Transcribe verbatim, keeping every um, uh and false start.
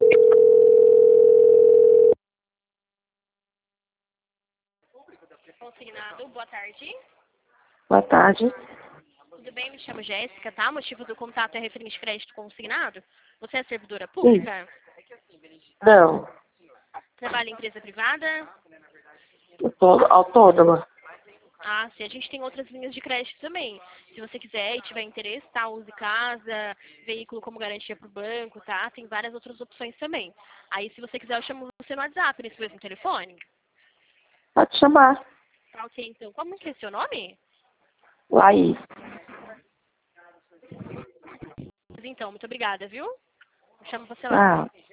Consignado, boa tarde. Boa tarde. Tudo bem? Me chamo Jéssica, tá? O motivo do contato é referente a crédito consignado. Você é servidora pública? Não, Trabalha em empresa privada? eu tô autônoma. Ah, sim. A gente tem outras linhas de crédito também. Se você quiser e tiver interesse, tá? Use casa, veículo como garantia para o banco, tá? Tem várias outras opções também. Aí, se você quiser, eu chamo você no WhatsApp, nesse mesmo telefone. Pode chamar. Tá, ok, então. Como que é seu nome? Laís. Então, muito obrigada, viu? Eu chamo você lá. Ah.